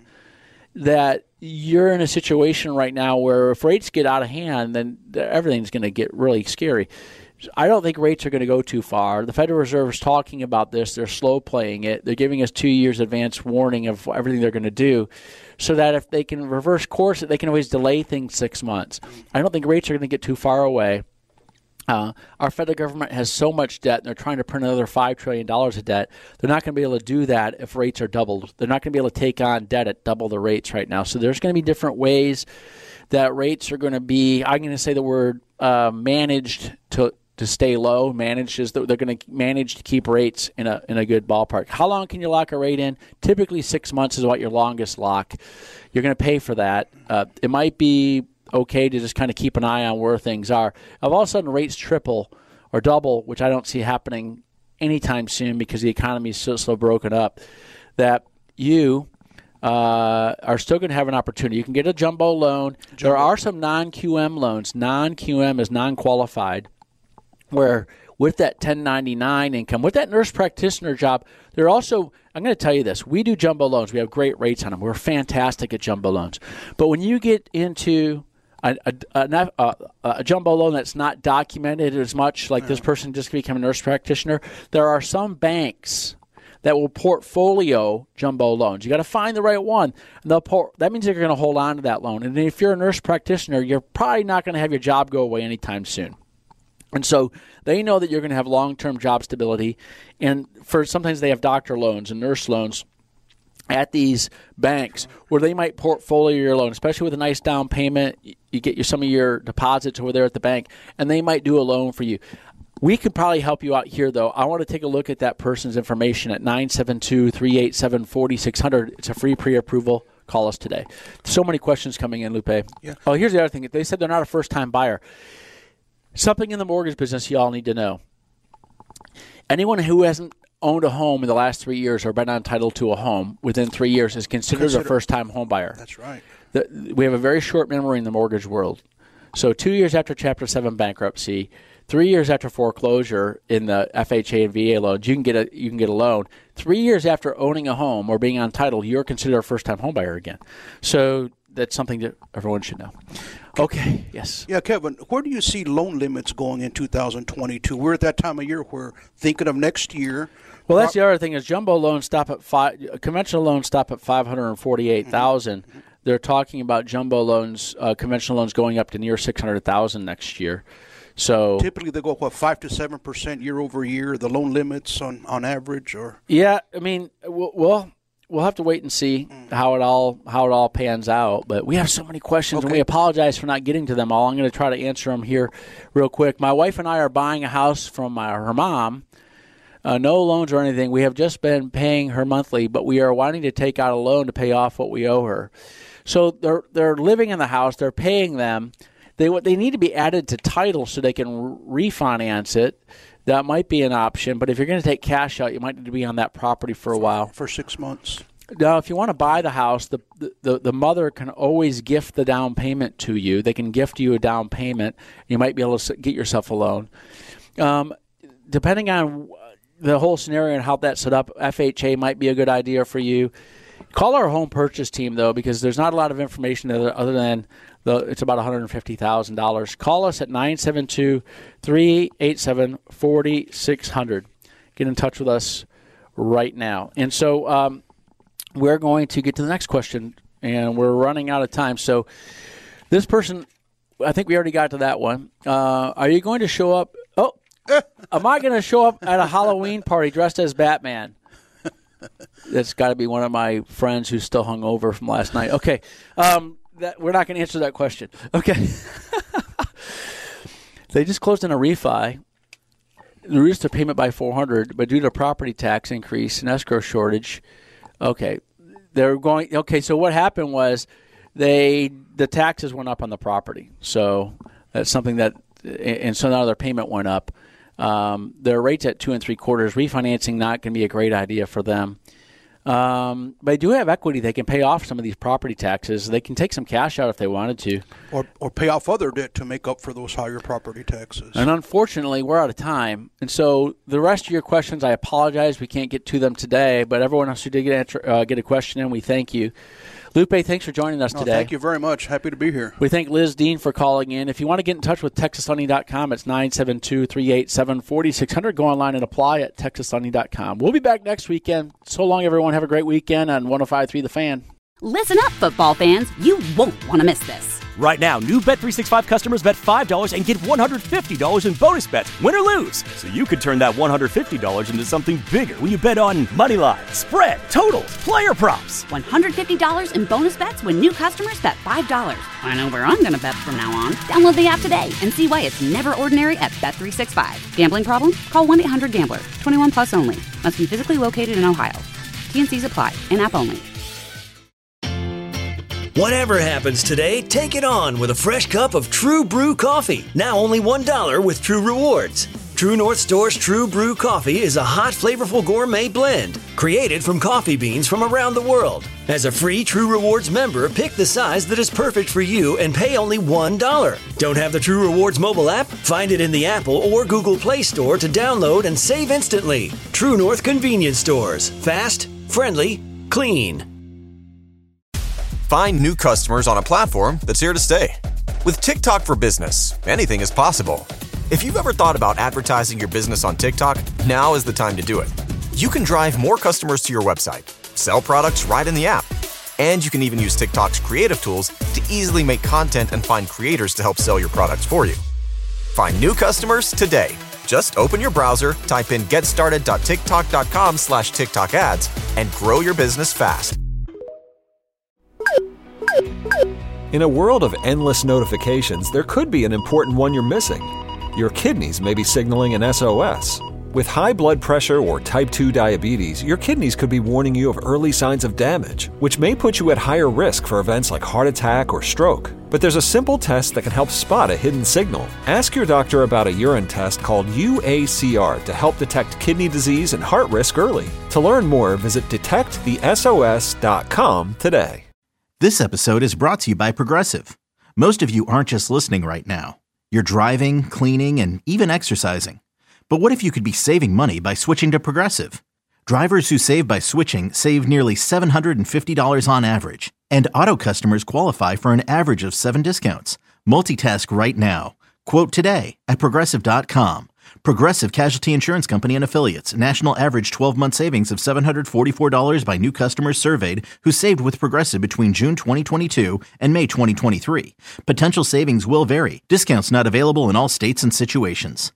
Speaker 6: that you're in a situation right now where if rates get out of hand, then everything's going to get really scary. I don't think rates are going to go too far. The Federal Reserve is talking about this. They're slow playing it. They're giving us two years advance warning of everything they're going to do so that if they can reverse course it, they can always delay things six months. I don't think rates are going to get too far away. Uh, our federal government has so much debt, and they're trying to print another five trillion dollars of debt. They're not going to be able to do that if rates are doubled. They're not going to be able to take on debt at double the rates right now. So there's going to be different ways that rates are going to be, I'm going to say the word uh, managed to to stay low. Managed is that they're going to manage to keep rates in a in a good ballpark. How long can you lock a rate in? Typically six months is what your longest lock. You're going to pay for that. Uh, it might be okay to just kind of keep an eye on where things are. If all of a sudden rates triple or double, which I don't see happening anytime soon because the economy is so, so broken up, that you uh, are still going to have an opportunity. You can get a jumbo loan. Jumbo. There are some non-Q M loans. Non-Q M is non-qualified, where with that ten ninety-nine income, with that nurse practitioner job, they're also, I'm going to tell you this, we do jumbo loans. We have great rates on them. We're fantastic at jumbo loans. But when you get into A, a, a, a jumbo loan that's not documented as much, like this person just became a nurse practitioner, there are some banks that will portfolio jumbo loans. You got to find the right one. And they'll port, that means they're going to hold on to that loan. And if you're a nurse practitioner, you're probably not going to have your job go away anytime soon. And so they know that you're going to have long-term job stability. And for sometimes they have doctor loans and nurse loans at these banks where they might portfolio your loan, especially with a nice down payment. You get your, some of your deposits over there at the bank, and they might do a loan for you. We could probably help you out here, though. I want to take a look at that person's information at nine seven two, three eight seven, four six zero zero. It's a free pre-approval. Call us today. So many questions coming in, Lupe. Yeah. Oh, here's the other thing. They said they're not a first-time buyer. Something in the mortgage business you all need to know. Anyone who hasn't owned a home in the last three years or been entitled to a home within three years is considered Consider- a first-time home buyer.
Speaker 7: That's right.
Speaker 6: The, we have a very short memory in the mortgage world. So two years after Chapter seven bankruptcy, three years after foreclosure in the F H A and V A loans, you can get a you can get a loan. Three years after owning a home or being entitled, you're considered a first-time home buyer again. So that's something that everyone should know. Okay, yes.
Speaker 7: Yeah, Kevin, where do you see loan limits going in two thousand twenty-two? We're at that time of year where thinking of next year.
Speaker 6: Well, that's the other thing is jumbo loans stop at five. Conventional loans stop at five hundred forty-eight thousand. Mm-hmm. They're talking about jumbo loans, uh, conventional loans going up to near six hundred thousand next year. So
Speaker 7: typically they go what five to seven percent year over year. The loan limits on, on average, or
Speaker 6: yeah, I mean, we'll we'll have to wait and see mm. how it all how it all pans out. But we have so many questions, okay. and we apologize for not getting to them all. I'm going to try to answer them here real quick. My wife and I are buying a house from uh, her mom. Uh, no loans or anything. We have just been paying her monthly, but we are wanting to take out a loan to pay off what we owe her. So they're they're living in the house. They're paying them. They they need to be added to title so they can refinance it. that might be an option. But if you're going to take cash out, you might need to be on that property for a while.
Speaker 7: For six months.
Speaker 6: Now, if you want to buy the house, the, the the mother can always gift the down payment to you. They can gift you a down payment. You might be able to get yourself a loan. Um, depending on the whole scenario and how that's set up, F H A might be a good idea for you. Call our home purchase team, though, because there's not a lot of information other, other than the, it's about one hundred fifty thousand dollars. Call us at nine seven two, three eight seven, four six zero zero. Get in touch with us right now. And so um, we're going to get to the next question, and we're running out of time. So this person, I think we already got to that one. Uh, are you going to show up? Oh, am I going to show up at a Halloween party dressed as Batman? That's got to be one of my friends who's still hungover from last night. Okay, um, that, we're not going to answer that question. Okay. They just closed in a refi. They reduced their payment by four hundred dollars, but due to property tax increase and escrow shortage, okay, they're going. Okay, so what happened was they the taxes went up on the property, so that's something that, and so now their payment went up. Um, their rates at two and three quarters. Refinancing not going to be a great idea for them. Um, but they do have equity. They can pay off some of these property taxes. They can take some cash out if they wanted to.
Speaker 7: Or or pay off other debt to make up for those higher property taxes.
Speaker 6: And unfortunately, we're out of time. And so the rest of your questions, I apologize. We can't get to them today. But everyone else who did get, answer, uh, get a question in, we thank you. Lupe, thanks for joining us
Speaker 7: no,
Speaker 6: today.
Speaker 7: Thank you very much. Happy to be here.
Speaker 6: We thank Liz Dean for calling in. If you want to get in touch with Texas Lending dot com, it's nine seven two, three eight seven, four six zero zero. Go online and apply at Texas Lending dot com. We'll be back next weekend. So long, everyone. Have a great weekend on one oh five point three The Fan.
Speaker 1: Listen up, football fans. You won't want to miss this.
Speaker 2: Right now, new Bet three sixty-five customers bet five dollars and get one hundred fifty dollars in bonus bets, win or lose. So you could turn that one hundred fifty dollars into something bigger when you bet on money line, spread, totals, player props.
Speaker 1: one hundred fifty dollars in bonus bets when new customers bet five dollars. I know where I'm going to bet from now on. Download the app today and see why it's never ordinary at Bet three sixty-five. Gambling problem? Call one eight hundred gambler. twenty-one plus only. Must be physically located in Ohio. T and Cs apply. In-app only.
Speaker 3: Whatever happens today, take it on with a fresh cup of True Brew coffee. Now only one dollar with True Rewards. True North Store's True Brew coffee is a hot, flavorful gourmet blend created from coffee beans from around the world. As a free True Rewards member, pick the size that is perfect for you and pay only one dollar. Don't have the True Rewards mobile app? Find it in the Apple or Google Play Store to download and save instantly. True North Convenience Stores. Fast, friendly, clean.
Speaker 5: Find new customers on a platform that's here to stay. With TikTok for Business, anything is possible. If you've ever thought about advertising your business on TikTok, now is the time to do it. You can drive more customers to your website, sell products right in the app, and you can even use TikTok's creative tools to easily make content and find creators to help sell your products for you. Find new customers today. Just open your browser, type in getstarted.tiktok.com slash TikTok ads, and grow your business fast.
Speaker 9: In a world of endless notifications, there could be an important one you're missing. Your kidneys may be signaling an S O S. With high blood pressure or type two diabetes, your kidneys could be warning you of early signs of damage, which may put you at higher risk for events like heart attack or stroke. But there's a simple test that can help spot a hidden signal. Ask your doctor about a urine test called U A C R to help detect kidney disease and heart risk early. To learn more, visit detect the S O S dot com today.
Speaker 10: This episode is brought to you by Progressive. Most of you aren't just listening right now. You're driving, cleaning, and even exercising. But what if you could be saving money by switching to Progressive? Drivers who save by switching save nearly seven hundred fifty dollars on average. And auto customers qualify for an average of seven discounts. Multitask right now. Quote today at Progressive dot com. Progressive Casualty Insurance Company and Affiliates. National average twelve-month savings of seven hundred forty-four dollars by new customers surveyed who saved with Progressive between June twenty twenty-two and May twenty twenty-three. Potential savings will vary. Discounts not available in all states and situations.